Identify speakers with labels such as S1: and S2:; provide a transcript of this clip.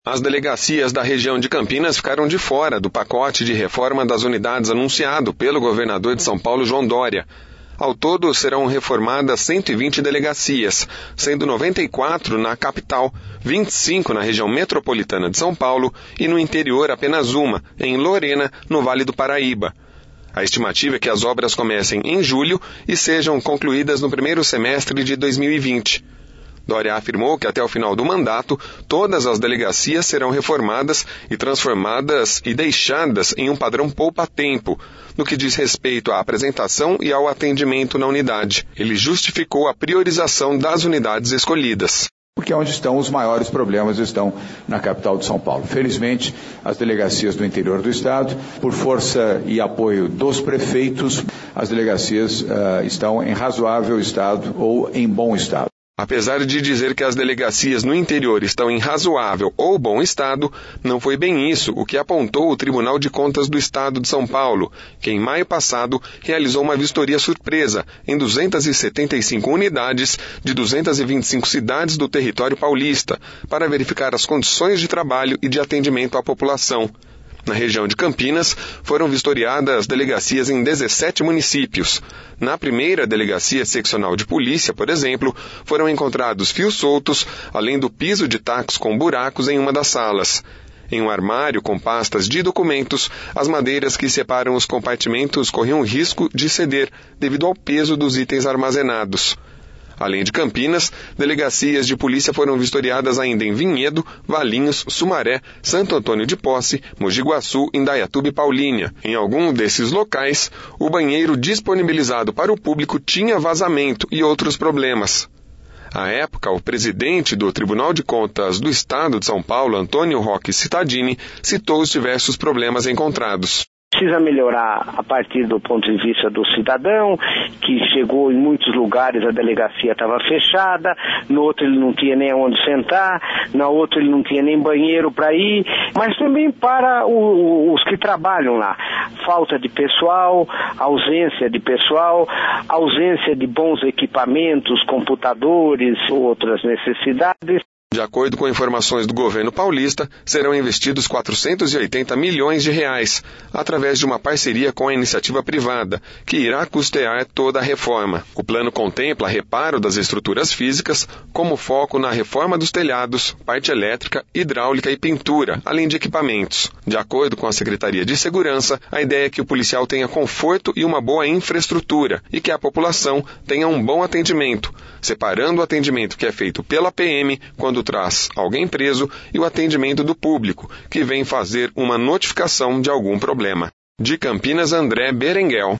S1: As delegacias da região de Campinas ficaram de fora do pacote de reforma das unidades anunciado pelo governador de São Paulo, João Dória. Ao todo, serão reformadas 120 delegacias, sendo 94 na capital, 25 na região metropolitana de São Paulo e no interior apenas uma, em Lorena, no Vale do Paraíba. A estimativa é que as obras comecem em julho e sejam concluídas no primeiro semestre de 2020. Dória afirmou que até o final do mandato, todas as delegacias serão reformadas e transformadas e deixadas em um padrão poupa-tempo, no que diz respeito à apresentação e ao atendimento na unidade. Ele justificou a priorização das unidades escolhidas.
S2: Porque onde estão os maiores problemas estão na capital de São Paulo. Felizmente, as delegacias do interior do estado, por força e apoio dos prefeitos, as delegacias estão em razoável estado ou em bom estado.
S1: Apesar de dizer que as delegacias no interior estão em razoável ou bom estado, não foi bem isso o que apontou o Tribunal de Contas do Estado de São Paulo, que em maio passado realizou uma vistoria surpresa em 275 unidades de 225 cidades do território paulista, para verificar as condições de trabalho e de atendimento à população. Na região de Campinas, foram vistoriadas delegacias em 17 municípios. Na primeira delegacia seccional de polícia, por exemplo, foram encontrados fios soltos, além do piso de tacos com buracos em uma das salas. Em um armário com pastas de documentos, as madeiras que separam os compartimentos corriam risco de ceder devido ao peso dos itens armazenados. Além de Campinas, delegacias de polícia foram vistoriadas ainda em Vinhedo, Valinhos, Sumaré, Santo Antônio de Posse, Mogi Guaçu, Indaiatuba e Paulínia. Em algum desses locais, o banheiro disponibilizado para o público tinha vazamento e outros problemas. À época, o presidente do Tribunal de Contas do Estado de São Paulo, Antônio Roque Cittadini, citou os diversos problemas encontrados.
S3: Precisa melhorar a partir do ponto de vista do cidadão, que chegou em muitos lugares, a delegacia estava fechada, no outro ele não tinha nem onde sentar, na outra ele não tinha nem banheiro para ir, mas também para os que trabalham lá. Falta de pessoal, ausência de bons equipamentos, computadores, outras necessidades.
S1: De acordo com informações do governo paulista, serão investidos 480 milhões de reais, através de uma parceria com a iniciativa privada, que irá custear toda a reforma. O plano contempla reparo das estruturas físicas, como foco na reforma dos telhados, parte elétrica, hidráulica e pintura, além de equipamentos. De acordo com a Secretaria de Segurança, a ideia é que o policial tenha conforto e uma boa infraestrutura, e que a população tenha um bom atendimento, separando o atendimento que é feito pela PM, quando traz alguém preso, e o atendimento do público, que vem fazer uma notificação de algum problema. De Campinas, André Berenguel.